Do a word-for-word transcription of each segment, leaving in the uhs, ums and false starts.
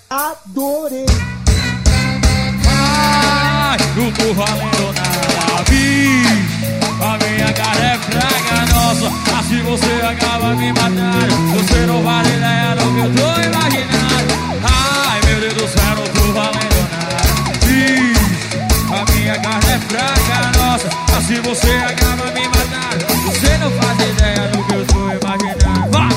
Adorei. Ai, não tô valendo nada, bicho. A minha cara é fraca, nossa. Assim você acaba me matando. Você não vale ideia do que eu tô imaginando. Ai, meu Deus do céu, não tô valendo nada, bicho. A minha carne é fraca, nossa. Assim você acaba me matando. Você não faz ideia do que eu tô imaginando. Vai!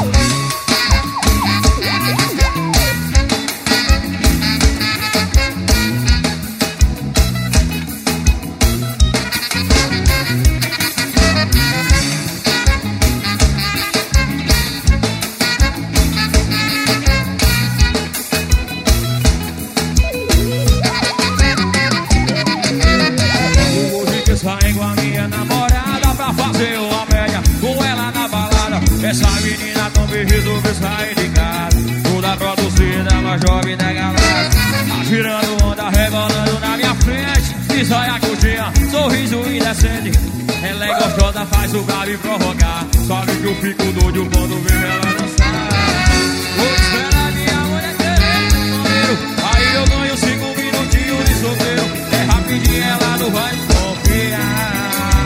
Saí com a minha namorada pra fazer uma média com ela na balada. Essa menina também resolveu sair de casa, toda produzida, mais jovem da galáxia. Tá girando onda, rebolando na minha frente, de saia curtinha, sorriso indecente. Ela é gostosa, faz o cara me provocar. Sabe que eu fico doido quando vejo ela dançar. Vou esperar minha mulher querendo um banheiro, aí eu ganho cinco minutinhos de solteiro. É rapidinho, ela não vai confiar.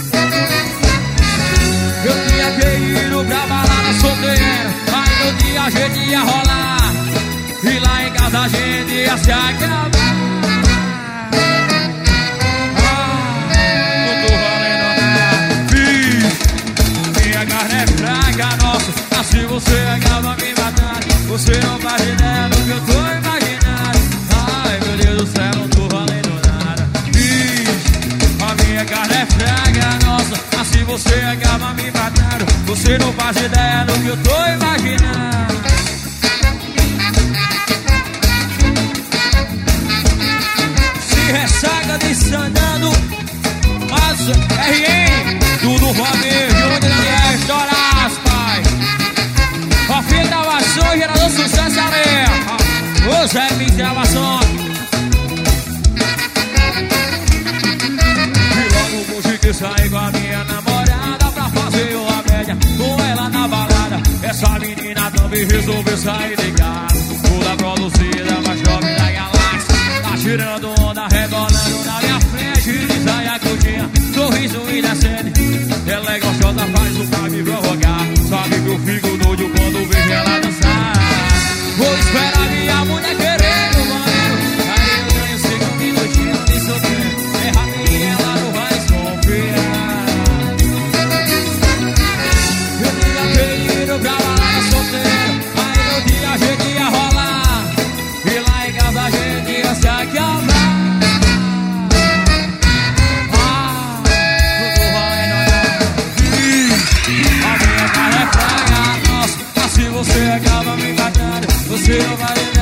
Eu tinha que ir pra balada solteira, aí no dia a gente ia rolar, e lá em casa a gente ia se acabar. Ah, não tô valendo nada, bicho. A minha carne é fraca, nossa. Assim você acaba me matando. Você não faz ideia do que eu tô imaginando. Ai, meu Deus do céu, não tô valendo nada, bicho. A minha carne é fraca, nossa. Assim você acaba me matando. Você não faz ideia do que eu tô imaginando. Se ressaca de Sandando, mas R N, tudo rodeio, de onde não quer estourar, pai. Ó, filho da gravação, gerador sucesso areia. Ô Zé Pins gravação. Que saí com a minha namorada pra fazer uma média com ela na balada. Essa menina também resolveu sair de casa, toda produzida, mais jovem da galáxia. Tá tirando onda, rebolando na minha frente, de saia curtinha, sorriso indecente. Ela é gostosa, faz o cara me provocar. Sabe que eu fico doido quando vejo ela dançar. Vou esperar minha mulher querer no banheiro, aí eu ganho cinco minutinhos de solteiro. É rapidinho, ela não vai confiar. Eu tinha que ir pra balada solteiro, aí no dia a gente ia rolar, e lá em casa a gente ia se acabar. Ah, não tô valendo nada, a minha cara é fraca, nossa. Assim você acaba me matando. Você não vai